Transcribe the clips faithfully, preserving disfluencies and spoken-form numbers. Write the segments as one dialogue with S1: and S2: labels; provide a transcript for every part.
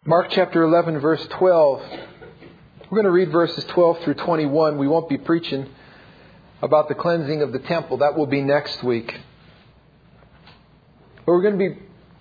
S1: Mark chapter eleven, verse twelve. We're going to read verses twelve through twenty-one. We won't be preaching about the cleansing of the temple. That will be next week. But we're going to be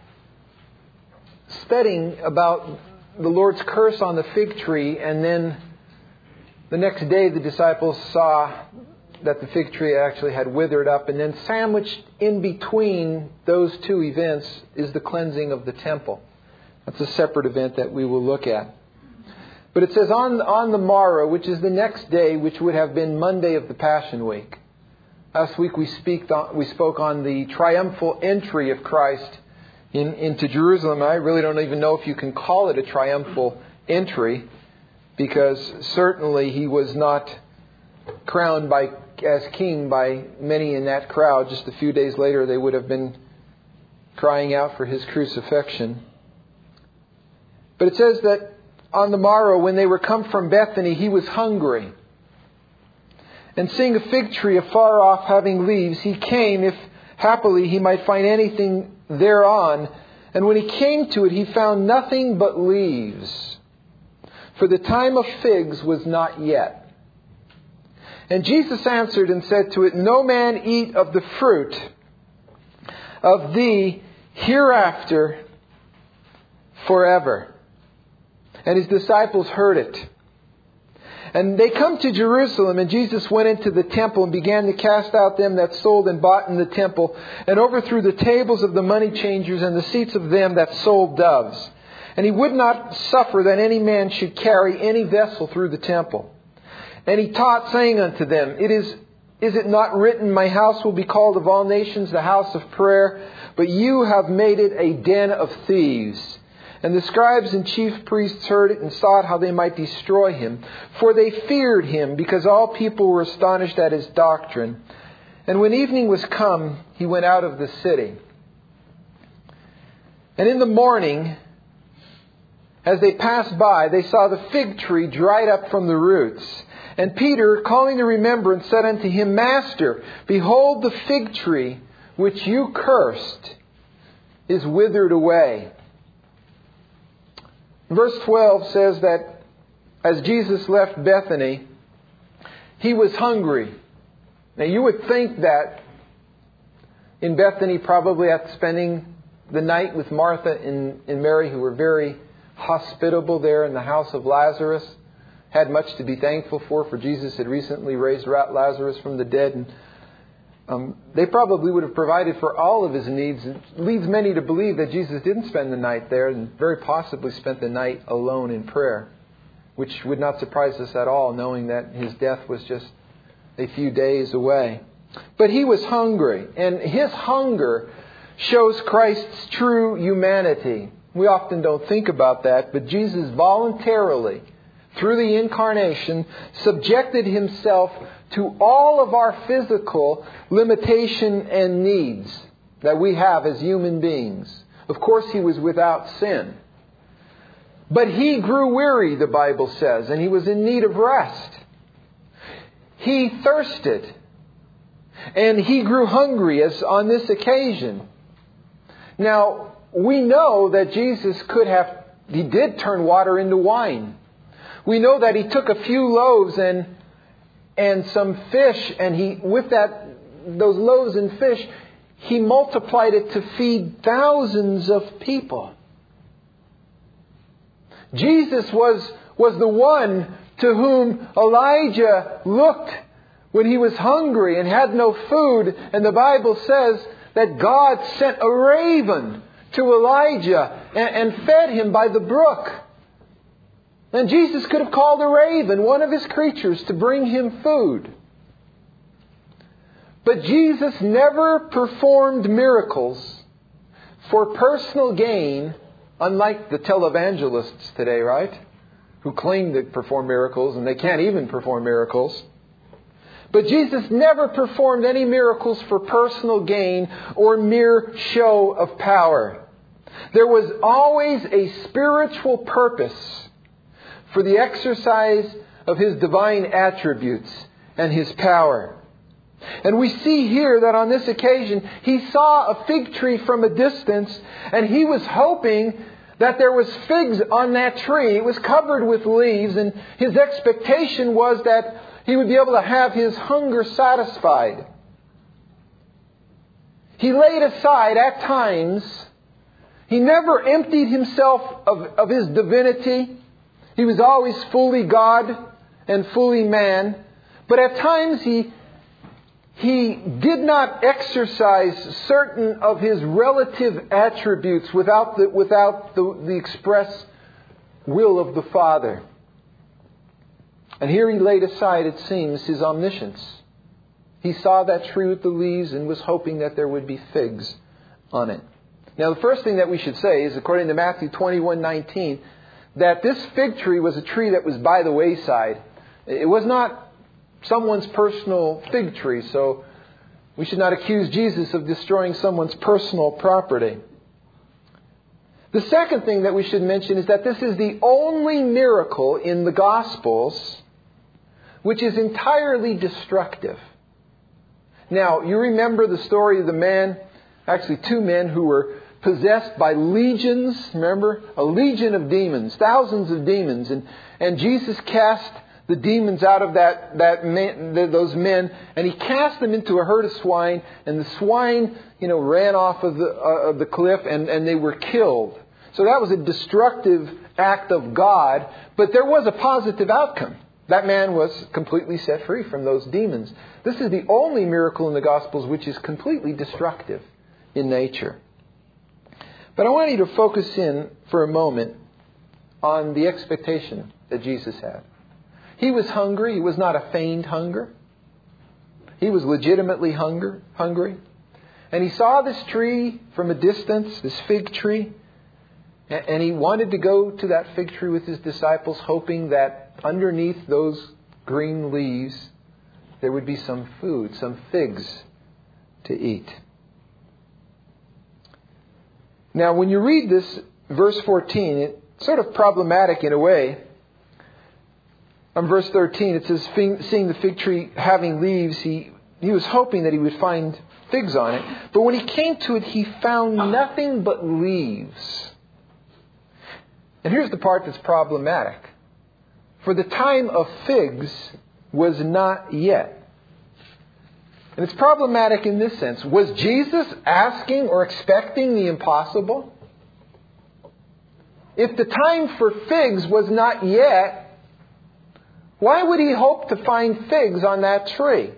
S1: studying about the Lord's curse on the fig tree, and then the next day the disciples saw that the fig tree actually had withered up, and then sandwiched in between those two events is the cleansing of the temple. That's a separate event that we will look at. But it says on, on the morrow, which is the next day, which would have been Monday of the Passion Week. Last week we, speak on, we spoke on the triumphal entry of Christ in, into Jerusalem. I really don't even know if you can call it a triumphal entry, because certainly He was not crowned by as king by many in that crowd. Just a few days later they would have been crying out for His crucifixion. But it says that on the morrow, when they were come from Bethany, He was hungry. And seeing a fig tree afar off having leaves, He came, if happily He might find anything thereon. And when He came to it, He found nothing but leaves, for the time of figs was not yet. And Jesus answered and said to it, No man eat of the fruit of thee hereafter forever. And His disciples heard it. And they come to Jerusalem, and Jesus went into the temple and began to cast out them that sold and bought in the temple, and overthrew the tables of the money changers and the seats of them that sold doves. And He would not suffer that any man should carry any vessel through the temple. And He taught, saying unto them, It is, is it not written, My house will be called of all nations the house of prayer? But you have made it a den of thieves. And the scribes and chief priests heard it and sought how they might destroy Him. For they feared Him, because all people were astonished at His doctrine. And when evening was come, He went out of the city. And in the morning, as they passed by, they saw the fig tree dried up from the roots. And Peter, calling to remembrance, said unto Him, Master, behold, the fig tree which you cursed is withered away. Verse twelve says that as Jesus left Bethany, He was hungry. Now you would think that in Bethany, probably after spending the night with Martha and, and Mary, who were very hospitable there in the house of Lazarus, had much to be thankful for, for Jesus had recently raised Lazarus from the dead. And um, they probably would have provided for all of His needs. It leads many to believe that Jesus didn't spend the night there, and very possibly spent the night alone in prayer, which would not surprise us at all, knowing that His death was just a few days away. But He was hungry, and His hunger shows Christ's true humanity. We often don't think about that, but Jesus voluntarily, through the incarnation, subjected Himself to all of our physical limitation and needs that we have as human beings. Of course, He was without sin. But He grew weary, the Bible says, and He was in need of rest. He thirsted, and He grew hungry, as on this occasion. Now, we know that Jesus could have, He did turn water into wine. We know that He took a few loaves and and some fish, and He, with that, those loaves and fish, He multiplied it to feed thousands of people. Jesus was, was the one to whom Elijah looked when he was hungry and had no food. And the Bible says that God sent a raven to Elijah and, and fed him by the brook. And Jesus could have called a raven, one of His creatures, to bring him food. But Jesus never performed miracles for personal gain, unlike the televangelists today, right? Who claim to perform miracles, and they can't even perform miracles. But Jesus never performed any miracles for personal gain or mere show of power. There was always a spiritual purpose for the exercise of His divine attributes and His power. And we see here that on this occasion, He saw a fig tree from a distance, and He was hoping that there was figs on that tree. It was covered with leaves, and his expectation was that he would be able to have his hunger satisfied. He laid aside at times, he never emptied himself of, of his divinity. He was always fully God and fully man. But at times he, he did not exercise certain of his relative attributes without the, without the, the express will of the Father. And here he laid aside, it seems, his omniscience. He saw that tree with the leaves and was hoping that there would be figs on it. Now, the first thing that we should say is, according to Matthew twenty-one nineteen, that this fig tree was a tree that was by the wayside. It was not someone's personal fig tree, so we should not accuse Jesus of destroying someone's personal property. The second thing that we should mention is that this is the only miracle in the Gospels which is entirely destructive. Now, you remember the story of the man, actually two men who were possessed by legions, remember? A legion of demons, thousands of demons. And, and Jesus cast the demons out of that, that man, those men, and He cast them into a herd of swine, and the swine, you know, ran off of the, uh, of the cliff, and, and they were killed. So that was a destructive act of God, but there was a positive outcome. That man was completely set free from those demons. This is the only miracle in the Gospels which is completely destructive in nature. But I want you to focus in for a moment on the expectation that Jesus had. He was hungry. He was not a feigned hunger. He was legitimately hunger, hungry. And He saw this tree from a distance, this fig tree. And He wanted to go to that fig tree with His disciples, hoping that underneath those green leaves there would be some food, some figs to eat. Now, when you read this, verse fourteen, it's sort of problematic in a way. On verse thirteen, it says, seeing the fig tree having leaves, he, he was hoping that he would find figs on it. But when he came to it, he found nothing but leaves. And here's the part that's problematic. For the time of figs was not yet. And it's problematic in this sense. Was Jesus asking or expecting the impossible? If the time for figs was not yet, why would He hope to find figs on that tree?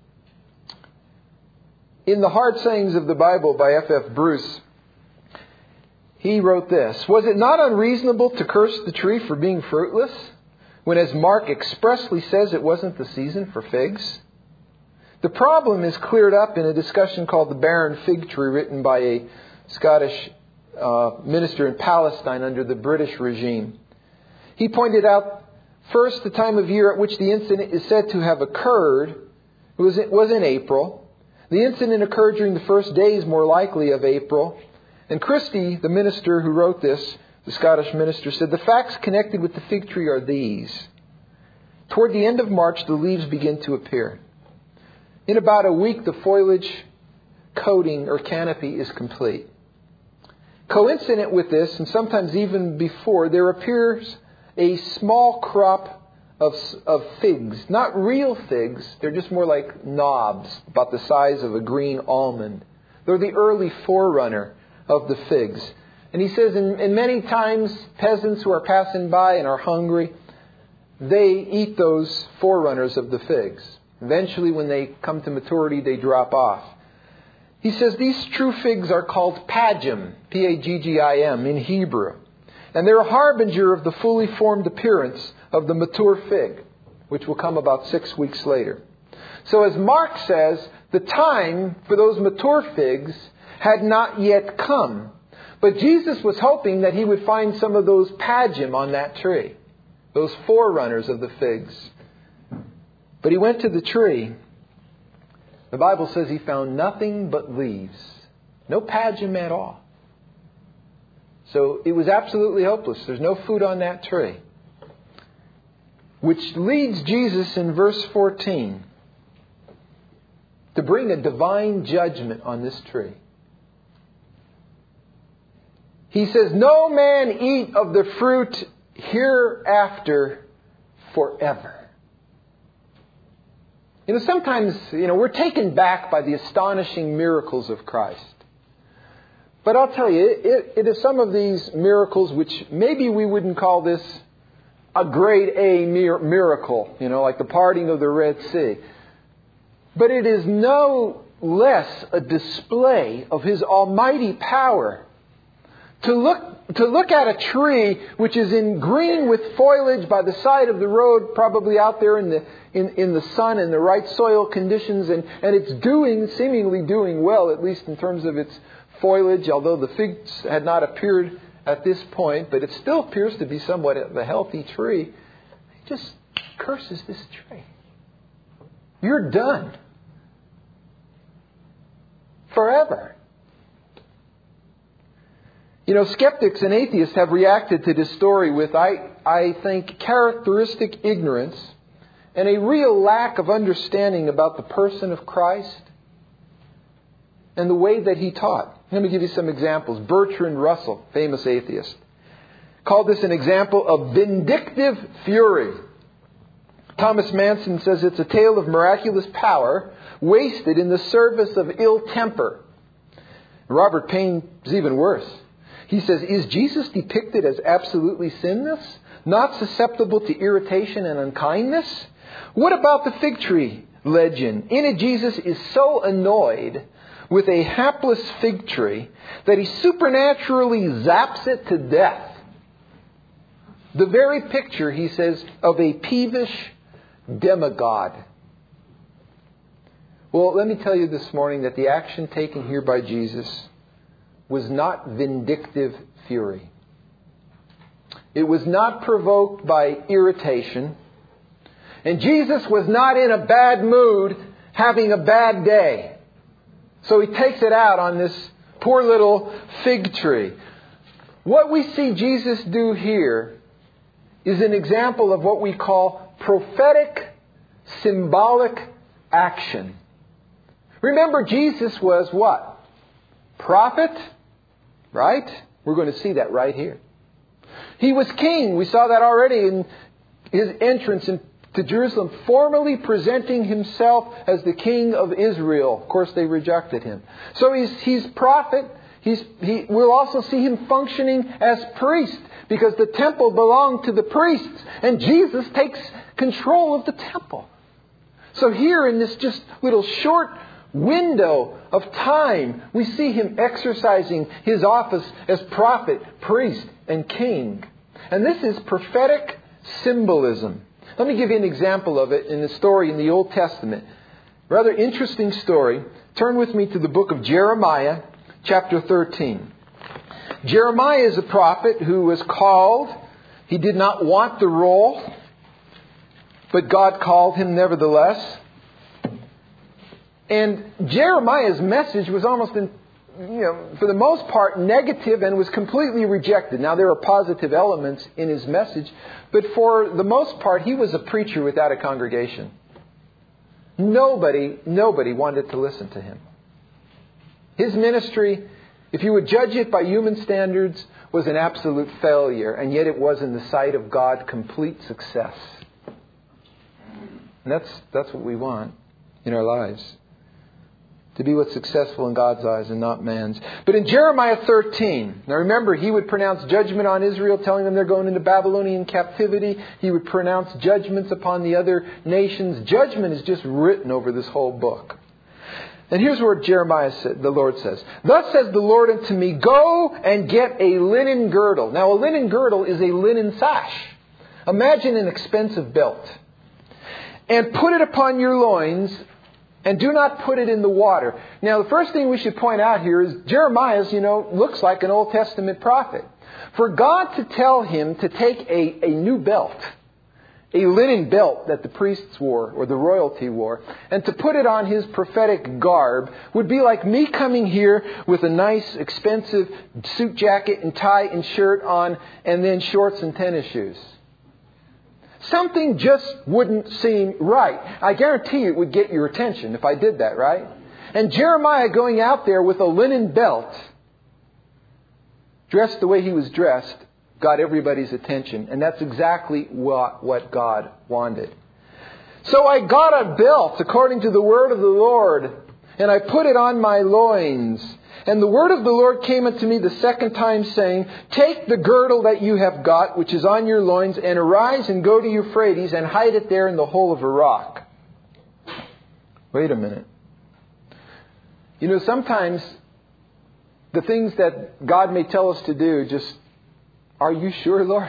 S1: In the Hard Sayings of the Bible by F F Bruce, he wrote this: "Was it not unreasonable to curse the tree for being fruitless, when, as Mark expressly says, it wasn't the season for figs?" The problem is cleared up in a discussion called The Barren Fig Tree, written by a Scottish uh, minister in Palestine under the British regime. He pointed out, first, the time of year at which the incident is said to have occurred was, it was in April. The incident occurred during the first days, more likely, of April. And Christie, the minister who wrote this, the Scottish minister, said, "The facts connected with the fig tree are these. Toward the end of March, the leaves begin to appear. In about a week, the foliage coating or canopy is complete. Coincident with this, and sometimes even before, there appears a small crop of, of figs. Not real figs. They're just more like knobs, about the size of a green almond. They're the early forerunner of the figs." And he says, and, and many times peasants who are passing by and are hungry, they eat those forerunners of the figs. Eventually, when they come to maturity, they drop off. He says these true figs are called pagim, P A G G I M, in Hebrew. And they're a harbinger of the fully formed appearance of the mature fig, which will come about six weeks later. So as Mark says, the time for those mature figs had not yet come. But Jesus was hoping that He would find some of those pagim on that tree, those forerunners of the figs. But He went to the tree. The Bible says He found nothing but leaves. No pagim at all. So it was absolutely hopeless. There's no food on that tree. Which leads Jesus in verse fourteen to bring a divine judgment on this tree. He says, no man eat of the fruit hereafter forever. You know, sometimes, you know, we're taken back by the astonishing miracles of Christ. But I'll tell you, it, it is some of these miracles which maybe we wouldn't call this a grade A mir- miracle, you know, like the parting of the Red Sea. But it is no less a display of His almighty power. To look, to look at a tree which is in green with foliage by the side of the road, probably out there in the in, in the sun and the right soil conditions, and, and it's doing, seemingly doing well, at least in terms of its foliage, although the figs had not appeared at this point, but it still appears to be somewhat of a healthy tree. He just curses this tree. You're done. Forever. You know, skeptics and atheists have reacted to this story with, I, I think, characteristic ignorance and a real lack of understanding about the person of Christ and the way that He taught. Let me give you some examples. Bertrand Russell, famous atheist, called this an example of vindictive fury. Thomas Manson says it's a tale of miraculous power wasted in the service of ill temper. Robert Payne is even worse. He says, is Jesus depicted as absolutely sinless, not susceptible to irritation and unkindness? What about the fig tree legend? In it, Jesus is so annoyed with a hapless fig tree that He supernaturally zaps it to death. The very picture, he says, of a peevish demigod. Well, let me tell you this morning that the action taken here by Jesus was not vindictive fury. It was not provoked by irritation. And Jesus was not in a bad mood having a bad day. So He takes it out on this poor little fig tree. What we see Jesus do here is an example of what we call prophetic, symbolic action. Remember, Jesus was what? Prophet? Right? We're going to see that right here. He was king. We saw that already in His entrance into Jerusalem, formally presenting Himself as the King of Israel. Of course, they rejected Him. So he's, he's prophet. He's, he, we'll also see Him functioning as priest, because the temple belonged to the priests, and Jesus takes control of the temple. So here in this just little short window of time, we see Him exercising His office as prophet, priest, and king. And this is prophetic symbolism. Let me give you an example of it in the story in the Old Testament. Rather interesting story. Turn with me to the book of Jeremiah, chapter thirteen. Jeremiah is a prophet who was called. He did not want the role, but God called him nevertheless. And Jeremiah's message was almost, in, you know, for the most part, negative and was completely rejected. Now, there are positive elements in his message, but for the most part, he was a preacher without a congregation. Nobody, nobody wanted to listen to him. His ministry, if you would judge it by human standards, was an absolute failure, and yet it was in the sight of God complete success. And that's that's what we want in our lives. To be what's successful in God's eyes and not man's. But in Jeremiah thirteen, now remember, he would pronounce judgment on Israel, telling them they're going into Babylonian captivity. He would pronounce judgments upon the other nations. Judgment is just written over this whole book. And here's what Jeremiah said, the Lord says, "Thus says the Lord unto me, go and get a linen girdle." Now, a linen girdle is a linen sash. Imagine an expensive belt. "And put it upon your loins, and do not put it in the water." Now, the first thing we should point out here is Jeremiah's, you know, looks like an Old Testament prophet. For God to tell him to take a, a new belt, a linen belt that the priests wore or the royalty wore, and to put it on his prophetic garb would be like me coming here with a nice, expensive suit jacket and tie and shirt on, and then shorts and tennis shoes. Something just wouldn't seem right. I guarantee you it would get your attention if I did that, right? And Jeremiah going out there with a linen belt dressed the way he was dressed, got everybody's attention. And that's exactly what, what God wanted. So I got a belt according to the word of the Lord, and I put it on my loins. And the word of the Lord came unto me the second time, saying, Take the girdle that you have got, which is on your loins, and arise and go to Euphrates, and hide it there in the hole of a rock. Wait a minute. You know, sometimes the things that God may tell us to do, just, are you sure, Lord?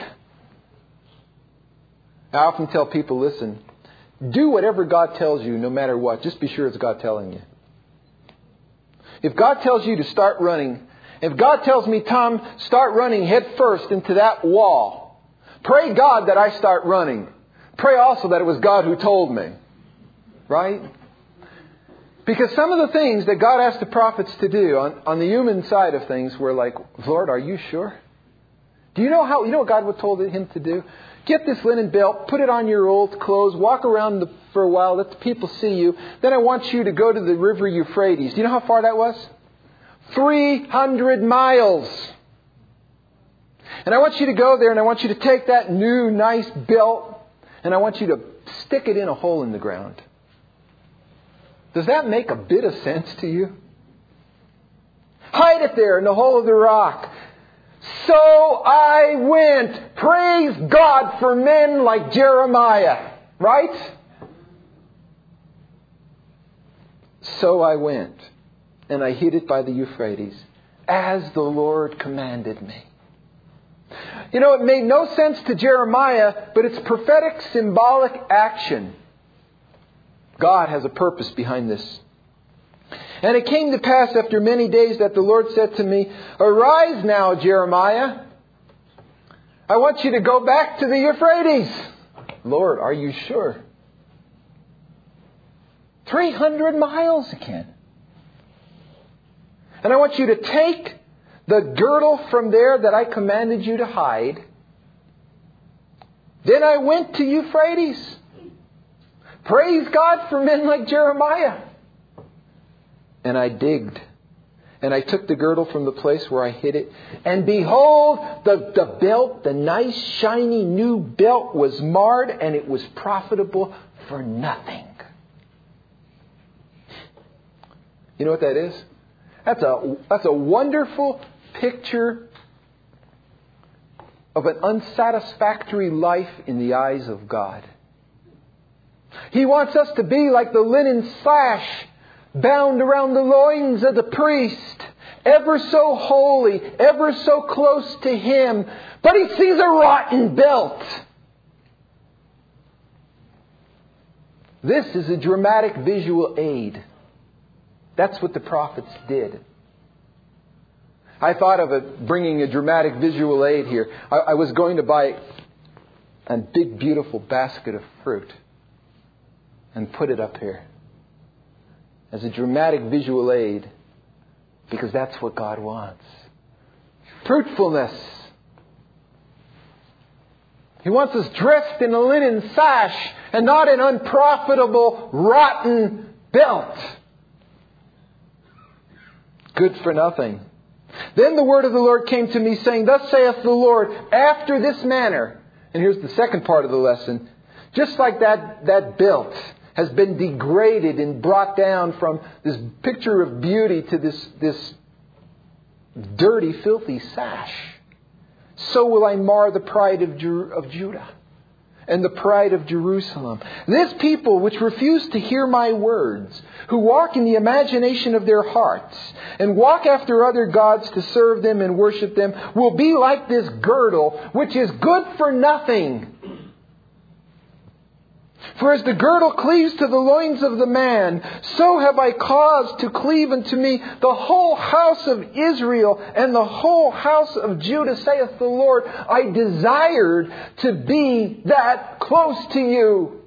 S1: I often tell people, listen, do whatever God tells you, no matter what. Just be sure it's God telling you. If God tells you to start running, if God tells me, Tom, start running head first into that wall, pray God that I start running. Pray also that it was God who told me. Right? Because some of the things that God asked the prophets to do on, on the human side of things were like, Lord, are you sure? Do you know how, you know what God told him to do? Get this linen belt, put it on your old clothes, walk around the, for a while, let the people see you. Then I want you to go to the river Euphrates. Do you know how far that was? three hundred miles. And I want you to go there and I want you to take that new nice belt and I want you to stick it in a hole in the ground. Does that make a bit of sense to you? Hide it there in the hole of the rock. So I went. Praise God for men like Jeremiah. Right? So I went. And I hid it by the Euphrates. As the Lord commanded me. You know, it made no sense to Jeremiah, but it's prophetic, symbolic action. God has a purpose behind this. And it came to pass after many days that the Lord said to me, Arise now, Jeremiah. I want you to go back to the Euphrates. Lord, are you sure? three hundred miles again. And I want you to take the girdle from there that I commanded you to hide. Then I went to Euphrates. Praise God for men like Jeremiah. And I digged. And I took the girdle from the place where I hid it. And behold, the, the belt, the nice, shiny, new belt was marred and it was profitable for nothing. You know what that is? That's a, that's a wonderful picture of an unsatisfactory life in the eyes of God. He wants us to be like the linen sash bound around the loins of the priest, ever so holy, ever so close to Him, but he sees a rotten belt. This is a dramatic visual aid. That's what the prophets did. I thought of it bringing a dramatic visual aid here. I, I was going to buy a big, beautiful basket of fruit and put it up here as a dramatic visual aid, because that's what God wants. Fruitfulness. He wants us dressed in a linen sash and not an unprofitable, rotten belt. Good for nothing. Then the word of the Lord came to me, saying, Thus saith the Lord, after this manner. And here's the second part of the lesson. Just like that, that belt has been degraded and brought down from this picture of beauty to this, this dirty, filthy sash, so will I mar the pride of, Jer- of Judah and the pride of Jerusalem. This people which refuse to hear my words, who walk in the imagination of their hearts, and walk after other gods to serve them and worship them, will be like this girdle, which is good for nothing. For as the girdle cleaves to the loins of the man, so have I caused to cleave unto me the whole house of Israel and the whole house of Judah, saith the Lord. I desired to be that close to you,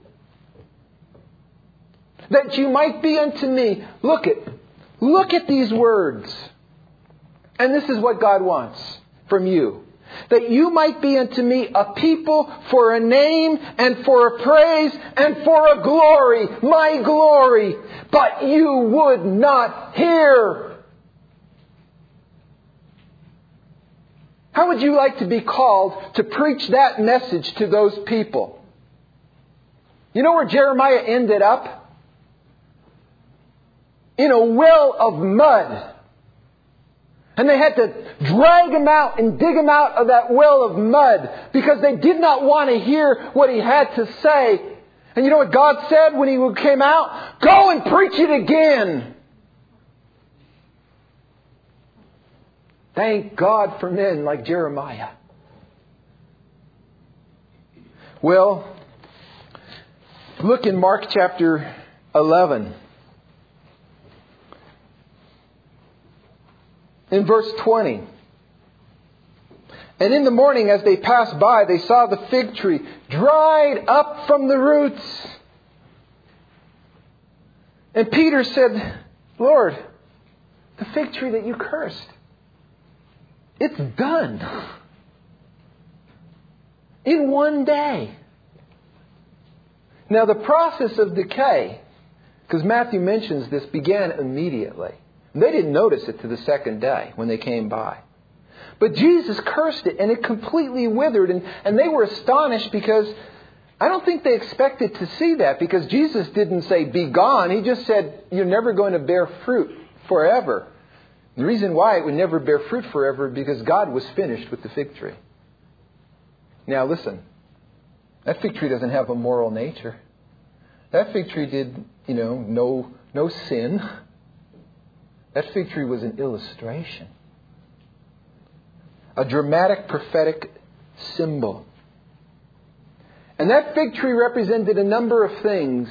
S1: that you might be unto me. Look at, look at these words. And this is what God wants from you. That you might be unto me a people for a name and for a praise and for a glory, my glory. But you would not hear. How would you like to be called to preach that message to those people? You know where Jeremiah ended up? In a well of mud. And they had to drag him out and dig him out of that well of mud because they did not want to hear what he had to say. And you know what God said when he came out? Go and preach it again. Thank God for men like Jeremiah. Well, look in Mark chapter eleven. In verse twenty. And in the morning as they passed by, they saw the fig tree dried up from the roots. And Peter said, Lord, the fig tree that you cursed, it's done. In one day. Now the process of decay, because Matthew mentions this, began immediately. They didn't notice it to the second day when they came by. But Jesus cursed it and it completely withered. And, and they were astonished because I don't think they expected to see that, because Jesus didn't say, be gone. He just said, you're never going to bear fruit forever. The reason why it would never bear fruit forever is because God was finished with the fig tree. Now listen, that fig tree doesn't have a moral nature. That fig tree did, you know, no, no sin. That fig tree was an illustration. A dramatic prophetic symbol. And that fig tree represented a number of things.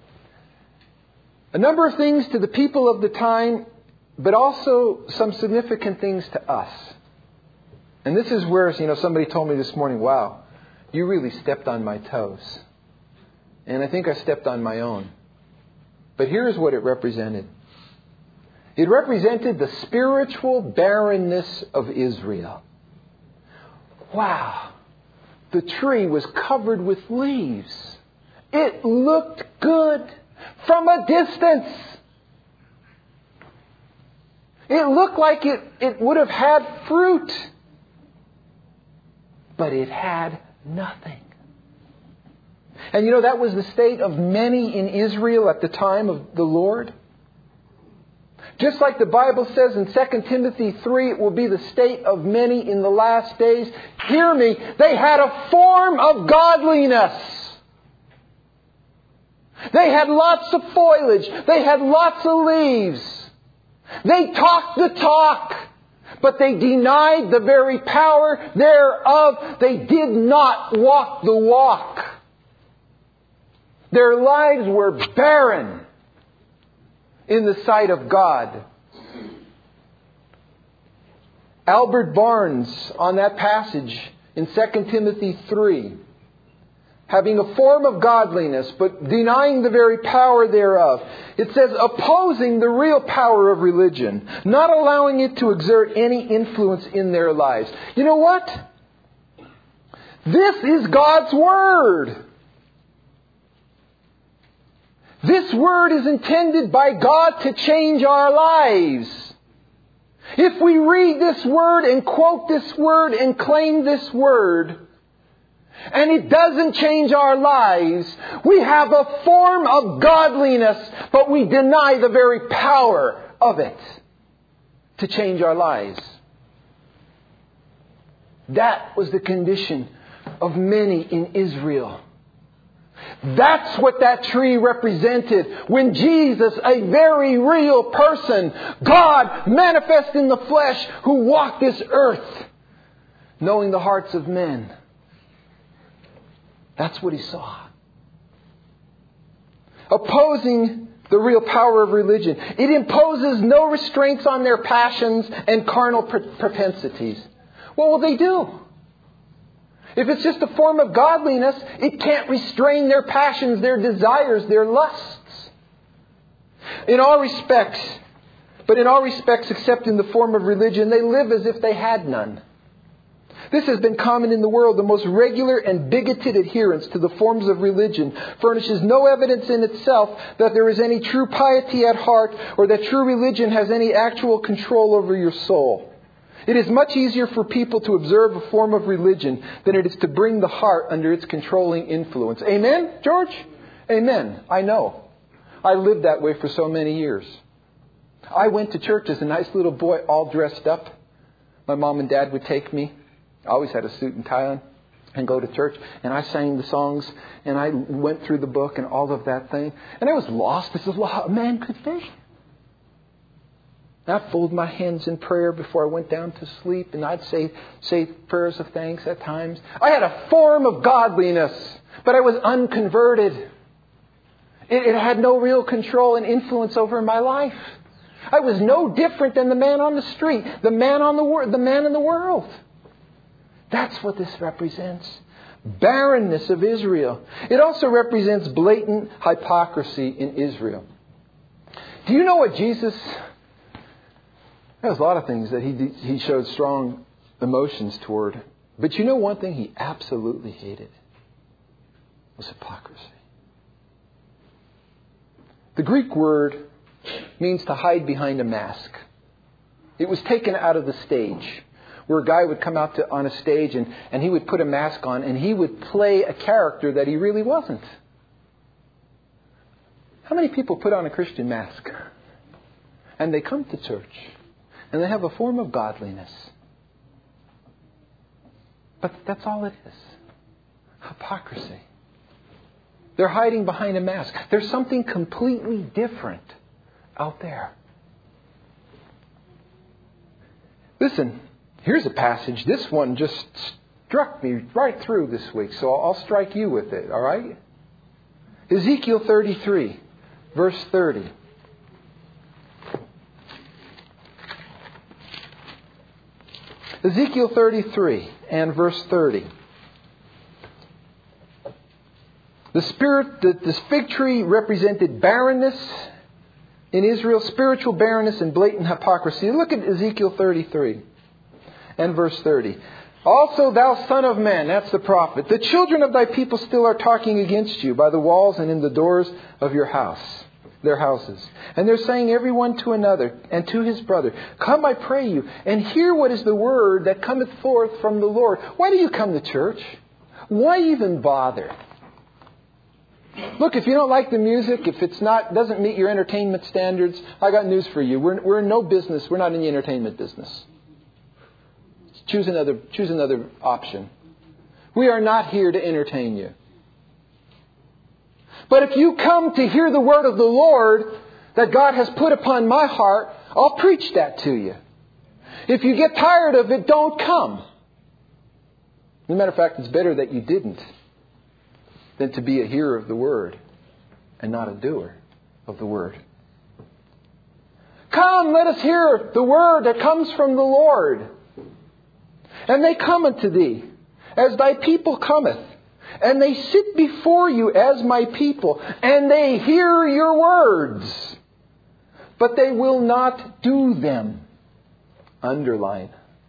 S1: A number of things to the people of the time, but also some significant things to us. And this is where, you know, somebody told me this morning, wow, you really stepped on my toes. And I think I stepped on my own. But here's what it represented. It represented the spiritual barrenness of Israel. Wow. The tree was covered with leaves. It looked good from a distance. It looked like it, it would have had fruit. But it had nothing. And you know, that was the state of many in Israel at the time of the Lord. Just like the Bible says in Second Timothy three, it will be the state of many in the last days. Hear me, they had a form of godliness. They had lots of foliage. They had lots of leaves. They talked the talk, but they denied the very power thereof. They did not walk the walk. Their lives were barren in the sight of God. Albert Barnes, on that passage in Second Timothy three, having a form of godliness, but denying the very power thereof. It says, opposing the real power of religion, not allowing it to exert any influence in their lives. You know what? This is God's Word. This Word is intended by God to change our lives. If we read this Word and quote this Word and claim this Word, and it doesn't change our lives, we have a form of godliness, but we deny the very power of it to change our lives. That was the condition of many in Israel. That's what that tree represented. When Jesus, a very real person, God manifest in the flesh, who walked this earth, knowing the hearts of men. That's what He saw. Opposing the real power of religion. It imposes no restraints on their passions and carnal propensities. What will they do? If it's just a form of godliness, it can't restrain their passions, their desires, their lusts. In all respects, but in all respects except in the form of religion, they live as if they had none. This has been common in the world. The most regular and bigoted adherence to the forms of religion furnishes no evidence in itself that there is any true piety at heart or that true religion has any actual control over your soul. It is much easier for people to observe a form of religion than it is to bring the heart under its controlling influence. Amen, George? Amen. I know. I lived that way for so many years. I went to church as a nice little boy, all dressed up. My mom and dad would take me. I always had a suit and tie on and go to church. And I sang the songs and I went through the book and all of that thing. And I was lost as a man could be. I'd fold my hands in prayer before I went down to sleep, and I'd say say prayers of thanks at times. I had a form of godliness, but I was unconverted. It, it had no real control and influence over my life. I was no different than the man on the street, the man on the wor- the man in the world. That's what this represents. Barrenness of Israel. It also represents blatant hypocrisy in Israel. Do you know what Jesus... There's a lot of things that he he showed strong emotions toward. But you know one thing he absolutely hated? Was hypocrisy. The Greek word means to hide behind a mask. It was taken out of the stage, where a guy would come out to, on a stage and, and he would put a mask on and he would play a character that he really wasn't. How many people put on a Christian mask? And they come to church. And they have a form of godliness. But that's all it is. Hypocrisy. They're hiding behind a mask. There's something completely different out there. Listen, here's a passage. This one just struck me right through this week. So I'll strike you with it, all right? Ezekiel thirty-three, verse thirty. Ezekiel thirty-three and verse thirty. The spirit, the, this fig tree represented barrenness in Israel, spiritual barrenness and blatant hypocrisy. Look at Ezekiel thirty-three and verse thirty. Also, thou son of man, that's the prophet, the children of thy people still are talking against you by the walls and in the doors of your house. Their houses. And they're saying every one to another and to his brother, come, I pray you, and hear what is the word that cometh forth from the Lord. Why do you come to church? Why even bother? Look, if you don't like the music, if it's not doesn't meet your entertainment standards, I got news for you. We're we're in no business. We're not in the entertainment business. Choose another choose another option. We are not here to entertain you. But if you come to hear the word of the Lord that God has put upon my heart, I'll preach that to you. If you get tired of it, don't come. As a matter of fact, it's better that you didn't than to be a hearer of the word and not a doer of the word. Come, let us hear the word that comes from the Lord. And they come unto thee, as thy people cometh. And they sit before you as my people, and they hear your words, but they will not do them. Underline.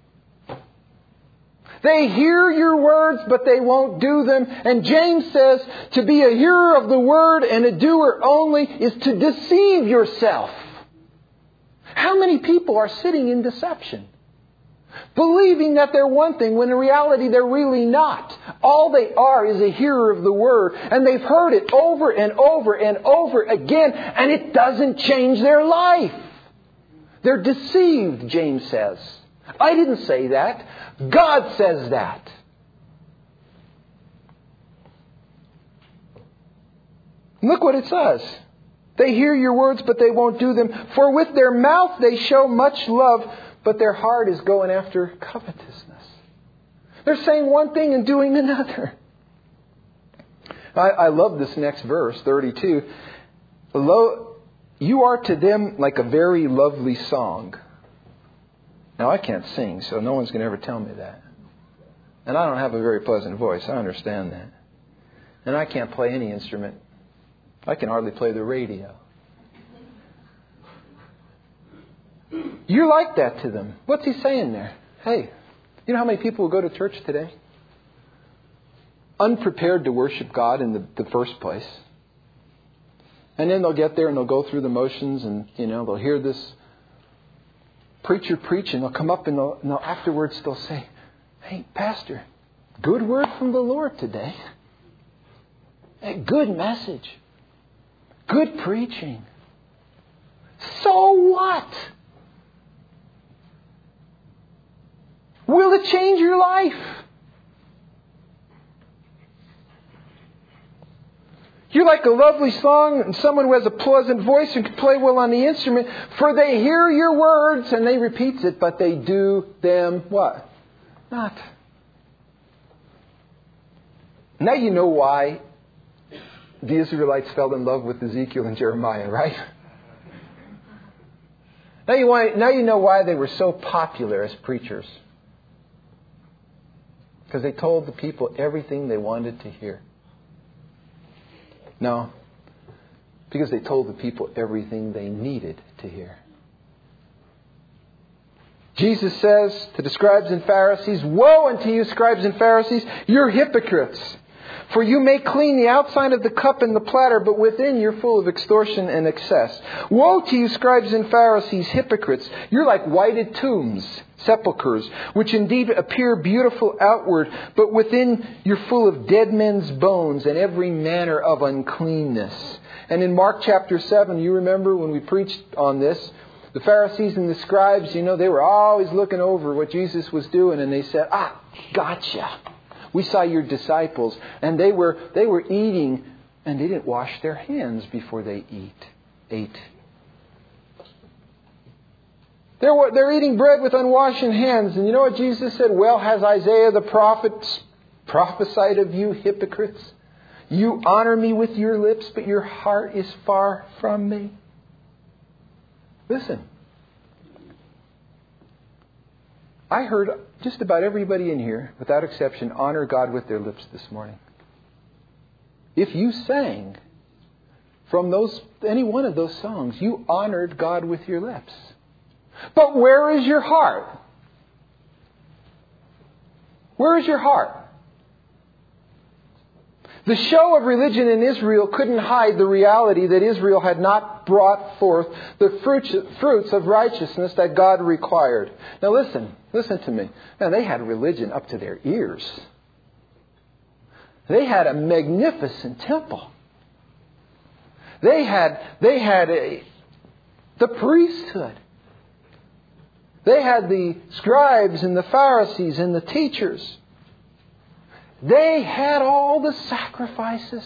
S1: They hear your words, but they won't do them. And James says to be a hearer of the word and a doer only is to deceive yourself. How many people are sitting in deception? Believing that they're one thing when in reality they're really not. All they are is a hearer of the word. And they've heard it over and over and over again. And it doesn't change their life. They're deceived, James says. I didn't say that. God says that. Look what it says. They hear your words, but they won't do them. For with their mouth they show much love, but their heart is going after covetousness. They're saying one thing and doing another. I, I love this next verse, thirty-two. Lo, you are to them like a very lovely song. Now, I can't sing, so no one's going to ever tell me that. And I don't have a very pleasant voice. I understand that. And I can't play any instrument. I can hardly play the radio. You're like that to them. What's he saying there? Hey, you know how many people will go to church today? Unprepared to worship God in the, the first place. And then they'll get there and they'll go through the motions and, you know, they'll hear this preacher preaching, they'll come up and they'll, and they'll afterwards they'll say, "Hey, Pastor, good word from the Lord today. A good message. Good preaching. So what? Will it change your life? You're like a lovely song and someone who has a pleasant voice and can play well on the instrument, for they hear your words," and they repeat it, "but they do them" what? Not. Now you know why the Israelites fell in love with Ezekiel and Jeremiah, right? Now you, want, now you know why they were so popular as preachers. Because they told the people everything they wanted to hear. No, because they told the people everything they needed to hear. Jesus says to the scribes and Pharisees, "Woe unto you, scribes and Pharisees, you're hypocrites! For you make clean the outside of the cup and the platter, but within you're full of extortion and excess. Woe to you, scribes and Pharisees, hypocrites! You're like whited tombs, sepulchres, which indeed appear beautiful outward, but within you're full of dead men's bones and every manner of uncleanness." And in Mark chapter seven, you remember when we preached on this, the Pharisees and the scribes, you know, they were always looking over what Jesus was doing, and they said, "Ah, gotcha. We saw your disciples, and they were they were eating, and they didn't wash their hands before they eat ate. They're they're eating bread with unwashed hands." And you know what Jesus said? "Well, has Isaiah the prophet prophesied of you, hypocrites? You honor me with your lips, but your heart is far from me." Listen. I heard just about everybody in here, without exception, honor God with their lips this morning. If you sang from those any one of those songs, you honored God with your lips. But where is your heart? Where is your heart? The show of religion in Israel couldn't hide the reality that Israel had not brought forth the fruits of righteousness that God required. Now listen, listen to me. Now they had religion up to their ears. They had a magnificent temple. They had, they had a, the priesthood. They had the scribes and the Pharisees and the teachers. They had all the sacrifices.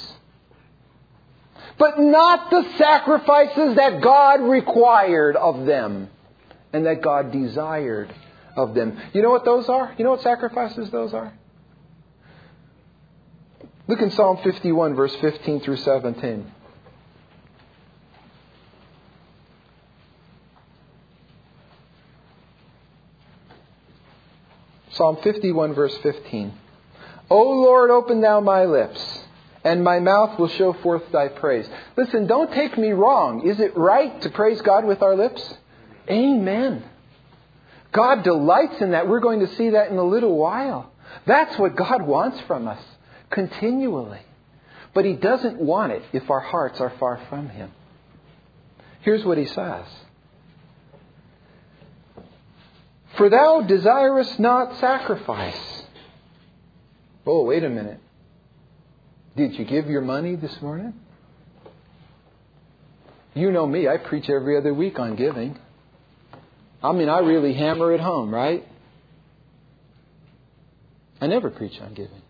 S1: But not the sacrifices that God required of them and that God desired of them. You know what those are? You know what sacrifices those are? Look in Psalm fifty-one, verse fifteen through seventeen. Psalm fifty-one, verse fifteen. "O Lord, open thou my lips, and my mouth will show forth thy praise." Listen, don't take me wrong. Is it right to praise God with our lips? Amen. God delights in that. We're going to see that in a little while. That's what God wants from us continually. But He doesn't want it if our hearts are far from Him. Here's what He says. "For thou desirest not sacrifice." Oh, wait a minute. Did you give your money this morning? You know me, I preach every other week on giving. I mean, I really hammer it home, right? I never preach on giving.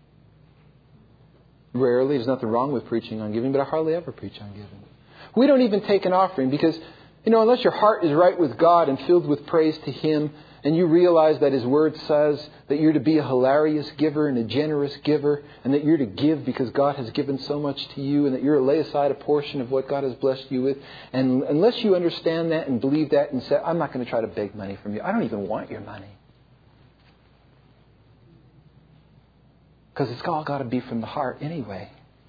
S1: Rarely. There's nothing wrong with preaching on giving, but I hardly ever preach on giving. We don't even take an offering because, you know, unless your heart is right with God and filled with praise to Him, and you realize that His Word says that you're to be a hilarious giver and a generous giver, and that you're to give because God has given so much to you, and that you're to lay aside a portion of what God has blessed you with. And unless you understand that and believe that and say, "I'm not going to try to beg money from you. I don't even want your money." Because it's all got to be from the heart anyway.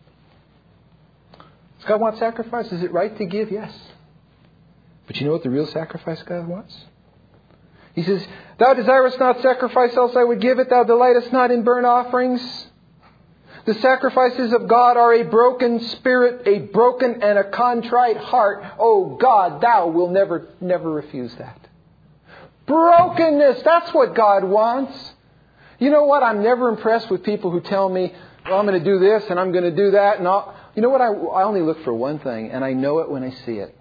S1: Does God want sacrifice? Is it right to give? Yes. But you know what the real sacrifice God wants? He says, "Thou desirest not sacrifice, else I would give it. Thou delightest not in burnt offerings." The sacrifices of God are a broken spirit, a broken and a contrite heart. Oh God, Thou will never, never refuse that. Brokenness. That's what God wants. You know what? I'm never impressed with people who tell me, well, I'm going to do this and I'm going to do that. And I'll, you know what? I, I only look for one thing, and I know it when I see it.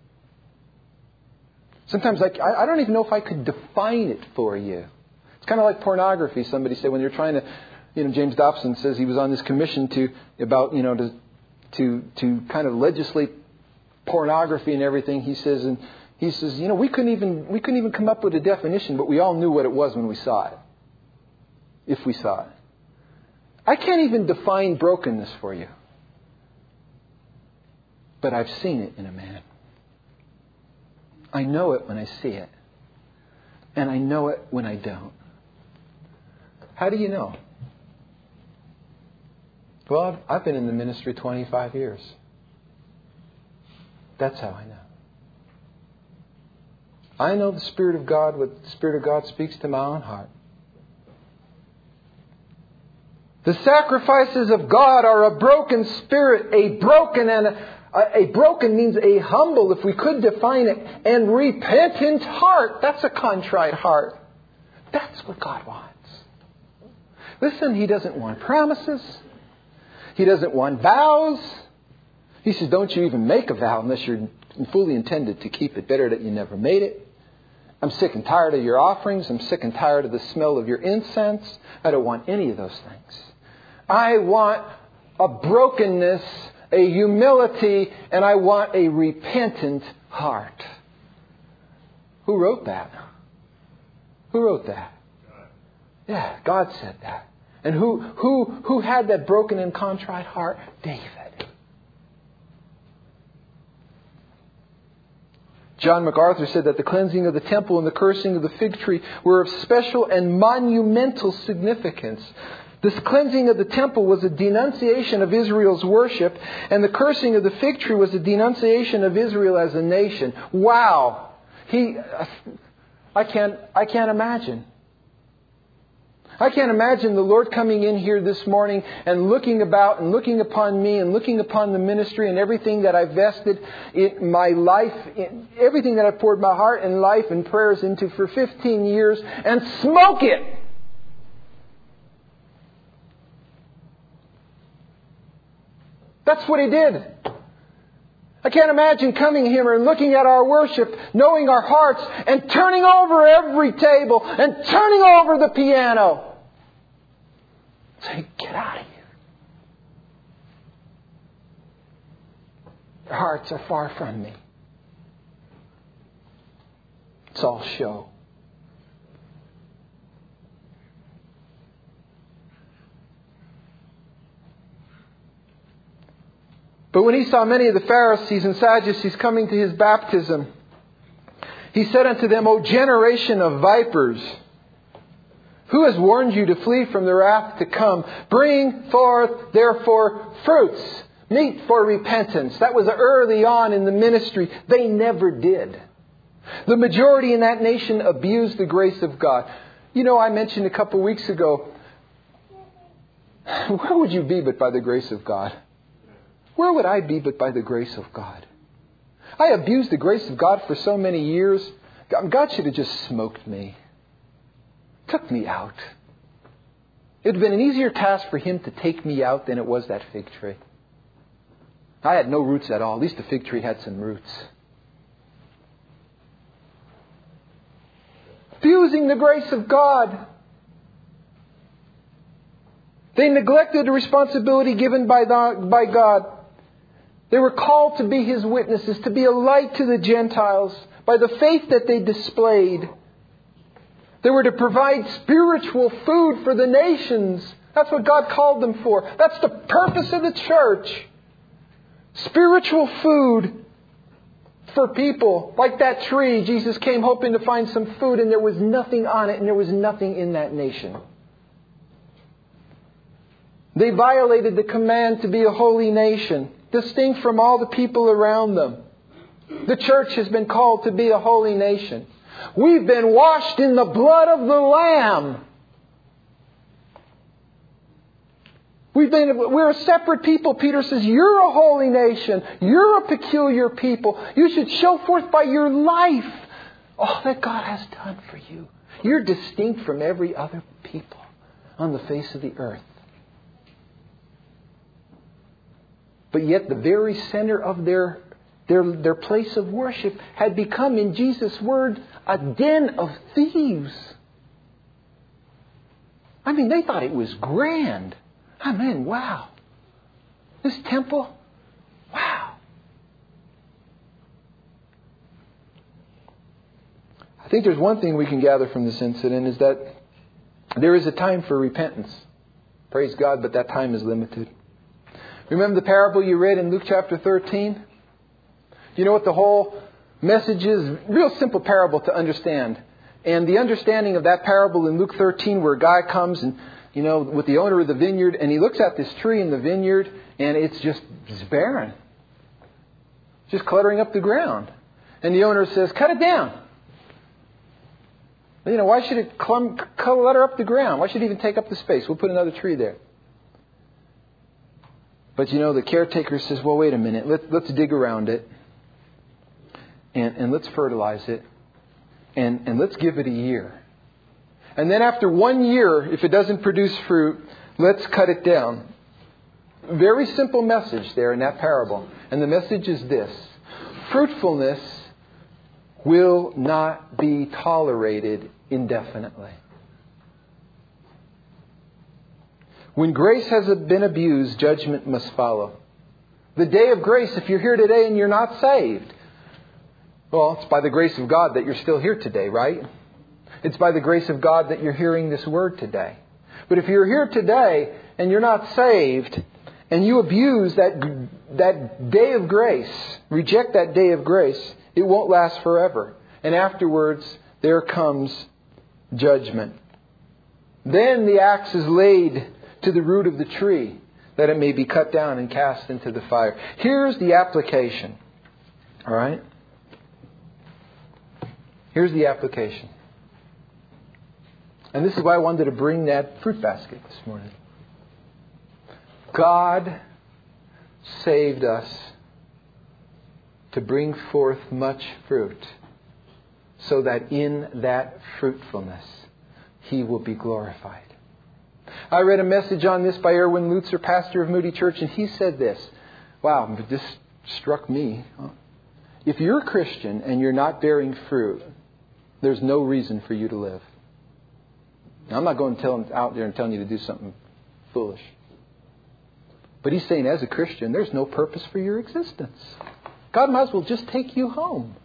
S1: Sometimes I, I don't even know if I could define it for you. It's kind of like pornography. Somebody said when you're trying to, you know, James Dobson says he was on this commission to, about, you know, to, to, to kind of legislate pornography and everything. He says, and he says, you know, we couldn't even, we couldn't even come up with a definition, but we all knew what it was when we saw it. If we saw it. I can't even define brokenness for you. But I've seen it in a man. I know it when I see it. And I know it when I don't. How do you know? Well, I've, I've been in the ministry twenty-five years. That's how I know. I know the Spirit of God, what the Spirit of God speaks to my own heart. The sacrifices of God are a broken spirit, a broken and a, a broken means a humble, if we could define it, and repentant heart. That's a contrite heart. That's what God wants. Listen, He doesn't want promises. He doesn't want vows. He says, don't you even make a vow unless you're fully intended to keep it. Better that you never made it. I'm sick and tired of your offerings. I'm sick and tired of the smell of your incense. I don't want any of those things. I want a brokenness, a humility, and I want a repentant heart. Who wrote that? Who wrote that? Yeah, God said that. And who who who had that broken and contrite heart? David. John MacArthur said that the cleansing of the temple and the cursing of the fig tree were of special and monumental significance. This cleansing of the temple was a denunciation of Israel's worship, and the cursing of the fig tree was a denunciation of Israel as a nation. Wow! He, I can't, I can't imagine. I can't imagine the Lord coming in here this morning and looking about and looking upon me and looking upon the ministry and everything that I've vested in my life, in everything that I've poured my heart and life and prayers into for fifteen years, and smoke it. That's what He did. I can't imagine coming here and looking at our worship, knowing our hearts, and turning over every table and turning over the piano. Say, get out of here. Your hearts are far from me. It's all show. But when He saw many of the Pharisees and Sadducees coming to His baptism, He said unto them, O generation of vipers, who has warned you to flee from the wrath to come? Bring forth, therefore, fruits, meet for repentance. That was early on in the ministry. They never did. The majority in that nation abused the grace of God. You know, I mentioned a couple of weeks ago, where would you be but by the grace of God? Where would I be but by the grace of God? I abused the grace of God for so many years. God should have just smoked me. Took me out. It would have been an easier task for Him to take me out than it was that fig tree. I had no roots at all. At least the fig tree had some roots. Abusing the grace of God. They neglected the responsibility given by, the, by God. They were called to be His witnesses, to be a light to the Gentiles by the faith that they displayed. They were to provide spiritual food for the nations. That's what God called them for. That's the purpose of the church. Spiritual food for people. Like that tree, Jesus came hoping to find some food, and there was nothing on it, and there was nothing in that nation. They violated the command to be a holy nation, distinct from all the people around them. The church has been called to be a holy nation. We've been washed in the blood of the Lamb. We've been, we're a separate people. Peter says, you're a holy nation. You're a peculiar people. You should show forth by your life all that God has done for you. You're distinct from every other people on the face of the earth. But yet the very center of their, their, their place of worship had become, in Jesus' word, a den of thieves. I mean, they thought it was grand. I mean, wow. This temple, wow. I think there's one thing we can gather from this incident is that there is a time for repentance. Praise God, but that time is limited. Remember the parable you read in Luke chapter thirteen? Do you know what the whole message is? Real simple parable to understand. And the understanding of that parable in Luke thirteen, where a guy comes and, you know, with the owner of the vineyard, and he looks at this tree in the vineyard, and it's just it's barren. Just cluttering up the ground. And the owner says, cut it down. You know, why should it clum, clutter up the ground? Why should it even take up the space? We'll put another tree there. But, you know, the caretaker says, well, wait a minute. Let, let's dig around it. And, and let's fertilize it. And, and let's give it a year. And then after one year, if it doesn't produce fruit, let's cut it down. Very simple message there in that parable. And the message is this. Fruitfulness will not be tolerated indefinitely. When grace has been abused, judgment must follow. The day of grace, if you're here today and you're not saved, well, it's by the grace of God that you're still here today, right? It's by the grace of God that you're hearing this word today. But if you're here today and you're not saved, and you abuse that, that day of grace, reject that day of grace, it won't last forever. And afterwards, there comes judgment. Then the axe is laid to the root of the tree, that it may be cut down and cast into the fire. Here's the application. All right? Here's the application. And this is why I wanted to bring that fruit basket this morning. God saved us to bring forth much fruit, so that in that fruitfulness He will be glorified. I read a message on this by Erwin Lutzer, pastor of Moody Church, and he said this. Wow, this struck me. If you're a Christian and you're not bearing fruit, there's no reason for you to live. Now, I'm not going to tell out there and telling you to do something foolish. But he's saying, as a Christian, there's no purpose for your existence. God might as well just take you home.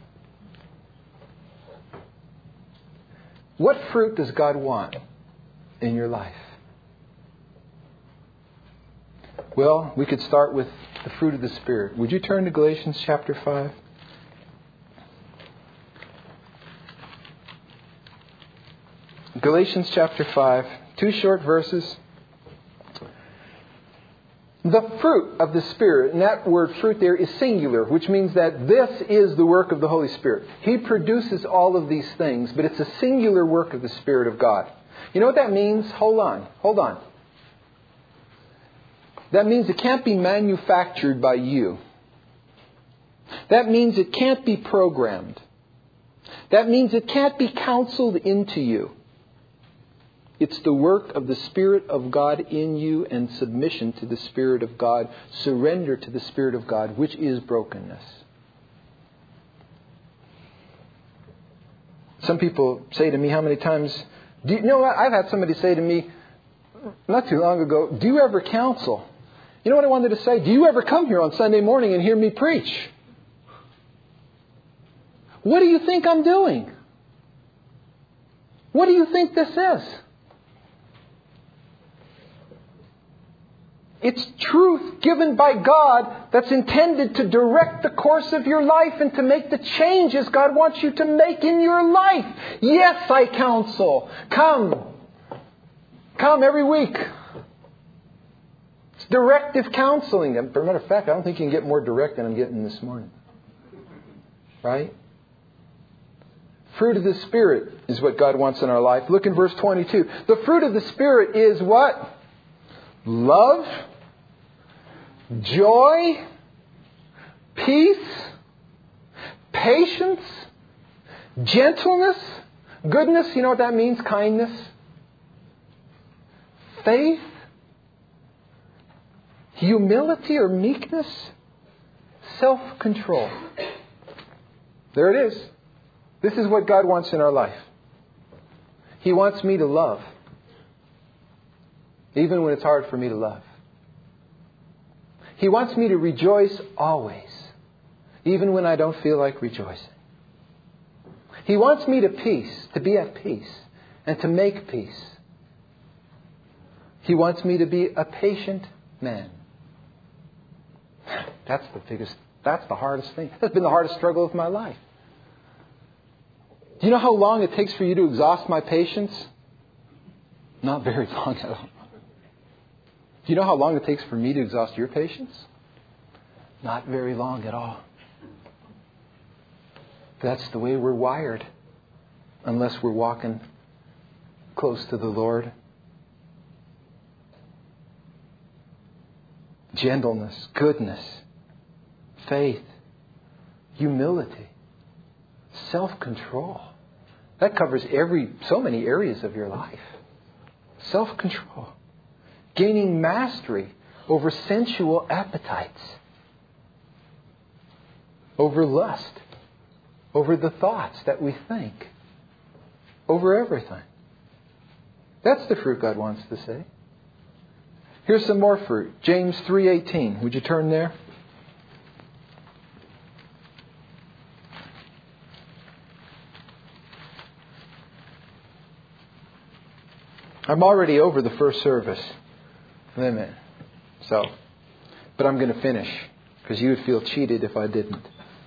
S1: What fruit does God want in your life? Well, we could start with the fruit of the Spirit. Would you turn to Galatians chapter five? Galatians chapter five. Two short verses. The fruit of the Spirit, and that word fruit there is singular, which means that this is the work of the Holy Spirit. He produces all of these things, but it's a singular work of the Spirit of God. You know what that means? Hold on. Hold on. That means it can't be manufactured by you. That means it can't be programmed. That means it can't be counseled into you. It's the work of the Spirit of God in you and submission to the Spirit of God. Surrender to the Spirit of God, which is brokenness. Some people say to me, how many times... Do you, you know what? I've had somebody say to me not too long ago, do you ever counsel? You know what I wanted to say? Do you ever come here on Sunday morning and hear me preach? What do you think I'm doing? What do you think this is? It's truth given by God that's intended to direct the course of your life and to make the changes God wants you to make in your life. Yes, I counsel. Come. Come every week. It's directive counseling. As a matter of fact, I don't think you can get more direct than I'm getting this morning. Right? Fruit of the Spirit is what God wants in our life. Look in verse twenty-two. The fruit of the Spirit is what? Love, joy, peace, patience, Gentleness, goodness, you know what that means? Kindness. Faith, humility or meekness, self-control. There it is. This is what God wants in our life. He wants me to love, even when it's hard for me to love. He wants me to rejoice always, even when I don't feel like rejoicing. He wants me to peace, to be at peace, and to make peace. He wants me to be a patient man. That's the biggest, that's the hardest thing. That's been the hardest struggle of my life. Do you know how long it takes for you to exhaust my patience? Not very long at all. Do you know how long it takes for me to exhaust your patience? Not very long at all. That's the way we're wired, unless we're walking close to the Lord. Gentleness, goodness, faith, humility, self-control. That covers every, so many areas of your life. Self-control. Gaining mastery over sensual appetites. Over lust. Over the thoughts that we think. Over everything. That's the fruit God wants to say. Here's some more fruit. James three eighteen. Would you turn there? I'm already over the first service limit. So, but I'm going to finish because you would feel cheated if I didn't.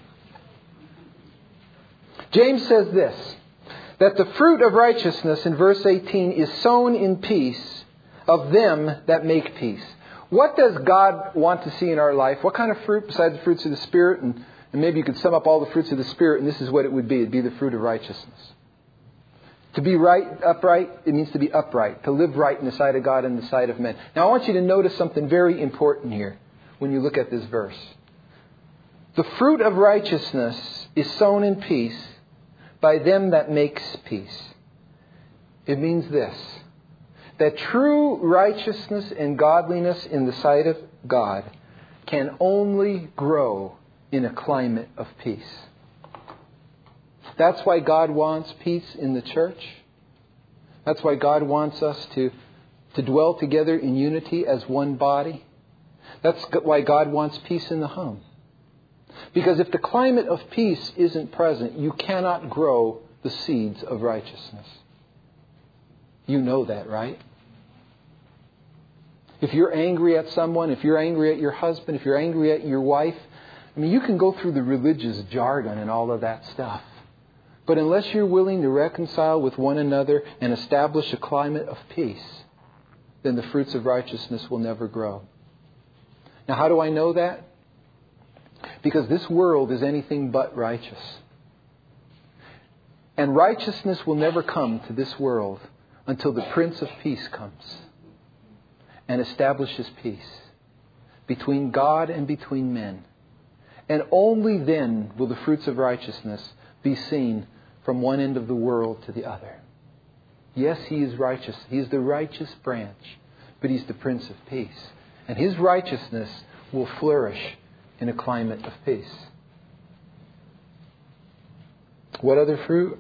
S1: James says this, that the fruit of righteousness in verse eighteen is sown in peace of them that make peace. What does God want to see in our life? What kind of fruit besides the fruits of the Spirit? And, and maybe you could sum up all the fruits of the Spirit, and this is what it would be. It would be the fruit of righteousness. To be right, upright, it means to be upright. To live right in the sight of God and in the sight of men. Now I want you to notice something very important here when you look at this verse. The fruit of righteousness is sown in peace by them that makes peace. It means this, that true righteousness and godliness in the sight of God can only grow in a climate of peace. That's why God wants peace in the church. That's why God wants us to, to dwell together in unity as one body. That's why God wants peace in the home. Because if the climate of peace isn't present, you cannot grow the seeds of righteousness. You know that, right? If you're angry at someone, if you're angry at your husband, if you're angry at your wife, I mean, you can go through the religious jargon and all of that stuff. But unless you're willing to reconcile with one another and establish a climate of peace, then the fruits of righteousness will never grow. Now, how do I know that? Because this world is anything but righteous. And righteousness will never come to this world until the Prince of Peace comes and establishes peace between God and between men. And only then will the fruits of righteousness be seen from one end of the world to the other. Yes, He is righteous. He is the righteous branch, but He's the Prince of Peace. And His righteousness will flourish in a climate of peace. What other fruit?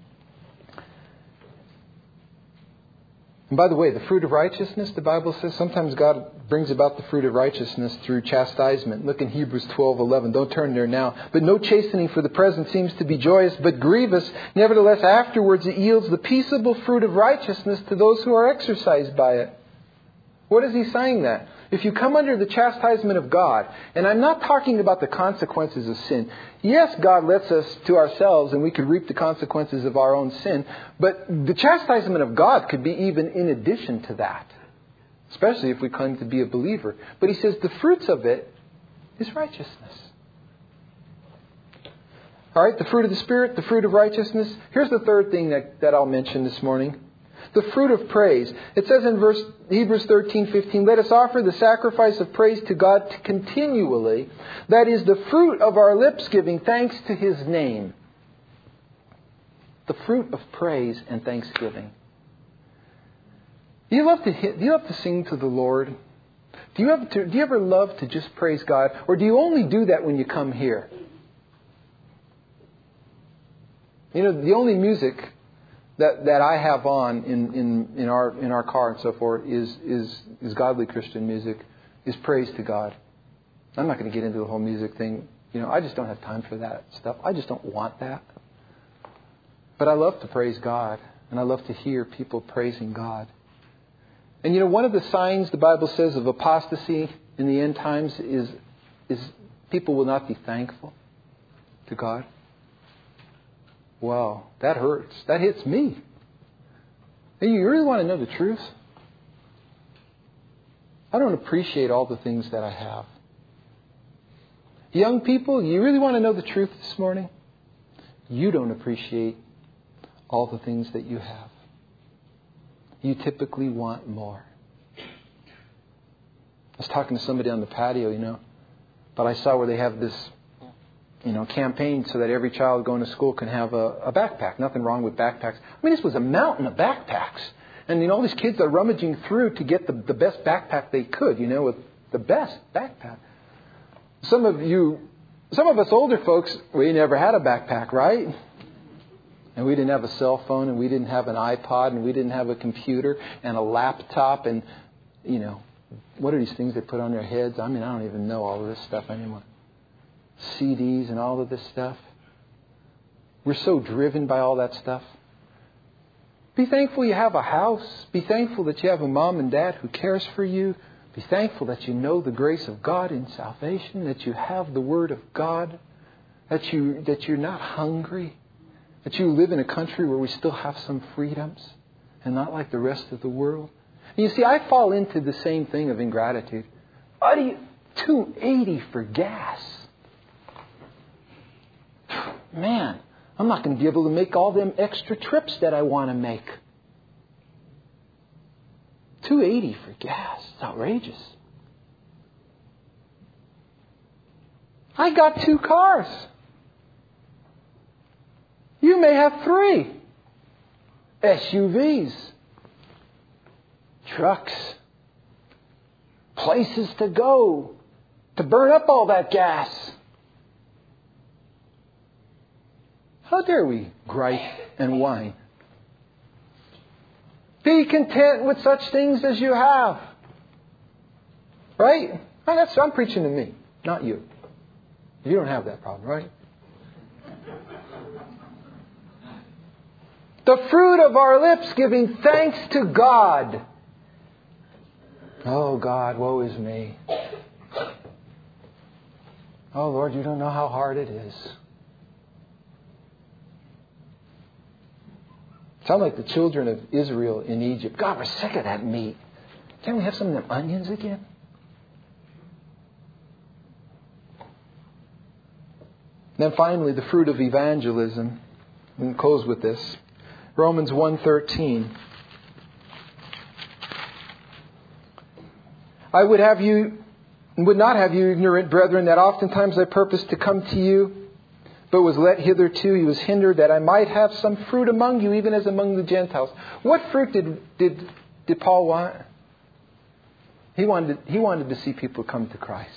S1: And by the way, the fruit of righteousness, the Bible says, sometimes God brings about the fruit of righteousness through chastisement. Look in Hebrews twelve eleven. Don't turn there now. But no chastening for the present seems to be joyous, but grievous. Nevertheless, afterwards it yields the peaceable fruit of righteousness to those who are exercised by it. What is he saying that? If you come under the chastisement of God, and I'm not talking about the consequences of sin. Yes, God lets us to ourselves and we could reap the consequences of our own sin. But the chastisement of God could be even in addition to that. Especially if we claim to be a believer. But he says the fruits of it is righteousness. All right, the fruit of the Spirit, the fruit of righteousness. Here's the third thing that, that I'll mention this morning. The fruit of praise. It says in verse Hebrews thirteen fifteen, let us offer the sacrifice of praise to God continually. That is the fruit of our lips giving thanks to His name.
S2: the fruit of praise and thanksgiving. Do you love to hit, do you love to sing to the Lord? Do you have to, do you ever love to just praise God? Or do you only do that when you come here? You know, the only music that, that I have on in, in, in our in our car and so forth is, is is godly Christian music, is praise to God. I'm not going to get into the whole music thing. You know, I just don't have time for that stuff. I just don't want that. But I love to praise God, and I love to hear people praising God. And you know, one of the signs the Bible says of apostasy in the end times is is people will not be thankful to God. Wow, that hurts. That hits me. And you really want to know the truth? I don't appreciate all the things that I have. Young people, you really want to know the truth this morning? You don't appreciate all the things that you have. You typically want more. I was talking to somebody on the patio, you know, but I saw where they have this, you know, campaign so that every child going to school can have a, a backpack. Nothing wrong with backpacks. I mean, this was a mountain of backpacks. And, you know, all these kids are rummaging through to get the, the best backpack they could, you know, with the best backpack. Some of you, some of us older folks, we never had a backpack, right? And we didn't have a cell phone, and we didn't have an iPod, and we didn't have a computer and a laptop, and, you know, what are these things they put on their heads? I mean, I don't even know all of this stuff anymore. C Ds and all of this stuff. We're so driven by all that stuff. Be thankful you have a house. Be thankful that you have a mom and dad who cares for you. Be thankful that you know the grace of God in salvation, that you have the Word of God, that you that you're not hungry, that you live in a country where we still have some freedoms and not like the rest of the world. And you see, I fall into the same thing of ingratitude. What do you, two eighty for gas? Man, I'm not going to be able to make all them extra trips that I want to make. two eighty for gas. It's outrageous. I got two cars. You may have three. S U Vs. Trucks. Places to go. To burn up all that gas. How dare we gripe and whine? Be content with such things as you have. Right? That's, I'm preaching to me, not you. You don't have that problem, right? The fruit of our lips giving thanks to God. Oh God, woe is me. Oh Lord, you don't know how hard it is. Sound like the children of Israel in Egypt. God, we're sick of that meat. Can't we have some of them onions again? Then finally, the fruit of evangelism. We'll close with this. Romans one thirteen. I would have you, would not have you ignorant, brethren, that oftentimes I purposed to come to you, but was let hitherto. He was hindered that I might have some fruit among you, even as among the Gentiles. What fruit did did, did Paul want? He wanted he wanted to see people come to Christ.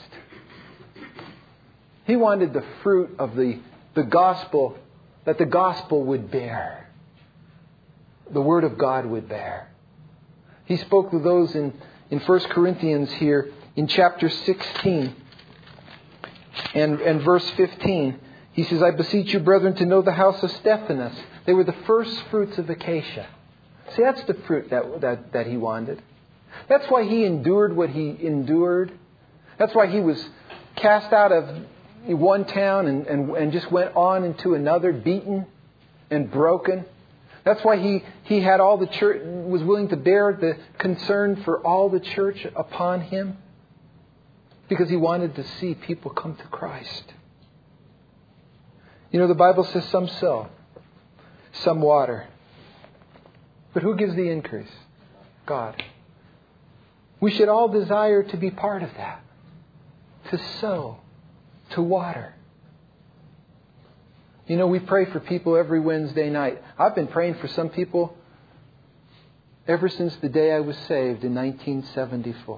S2: He wanted the fruit of the, the gospel, that the gospel would bear. The Word of God would bear. He spoke to those in, in First Corinthians here in chapter sixteen and, and verse fifteen. He says, I beseech you, brethren, to know the house of Stephanas. They were the first fruits of Acacia. See, that's the fruit that, that, that he wanted. That's why he endured what he endured. That's why he was cast out of one town and, and, and just went on into another, beaten and broken. That's why he, he had all the church, was willing to bear the concern for all the church upon him. Because he wanted to see people come to Christ. You know, the Bible says some sow, some water. But who gives the increase? God. We should all desire to be part of that. To sow, to water. You know, we pray for people every Wednesday night. I've been praying for some people ever since the day I was saved in nineteen seventy-four.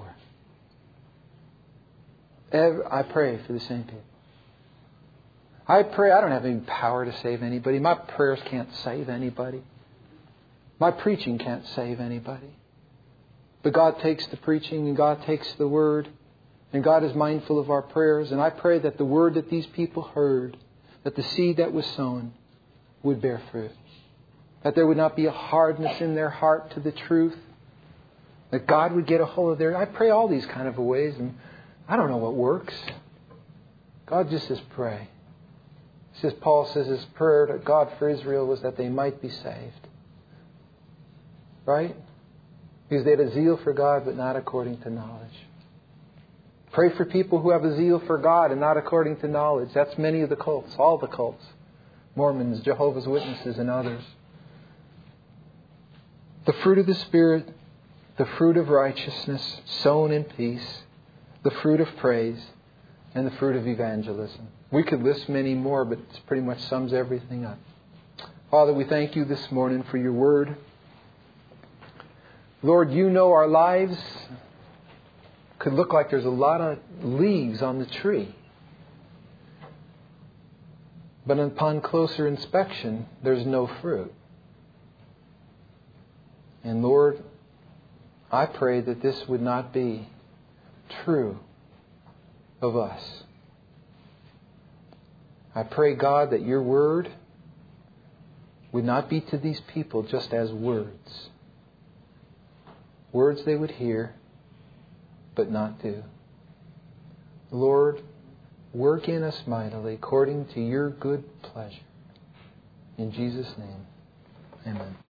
S2: I pray for the same people. I pray. I don't have any power to save anybody. My prayers can't save anybody. My preaching can't save anybody. But God takes the preaching and God takes the word. And God is mindful of our prayers. And I pray that the word that these people heard, that the seed that was sown, would bear fruit. That there would not be a hardness in their heart to the truth. That God would get a hold of their... I pray all these kind of ways. And I don't know what works. God just says pray. He says, Paul says his prayer to God for Israel was that they might be saved. Right? Because they had a zeal for God, but not according to knowledge. Pray for people who have a zeal for God and not according to knowledge. That's many of the cults, all the cults. Mormons, Jehovah's Witnesses, and others. The fruit of the Spirit, the fruit of righteousness, sown in peace, the fruit of praise, and the fruit of evangelism. We could list many more, but it pretty much sums everything up. Father, we thank you this morning for your word. Lord, you know our lives could look like there's a lot of leaves on the tree. But upon closer inspection, there's no fruit. And Lord, I pray that this would not be true of us. I pray, God, that your word would not be to these people just as words. Words they would hear, but not do. Lord, work in us mightily according to your good pleasure. In Jesus' name, amen.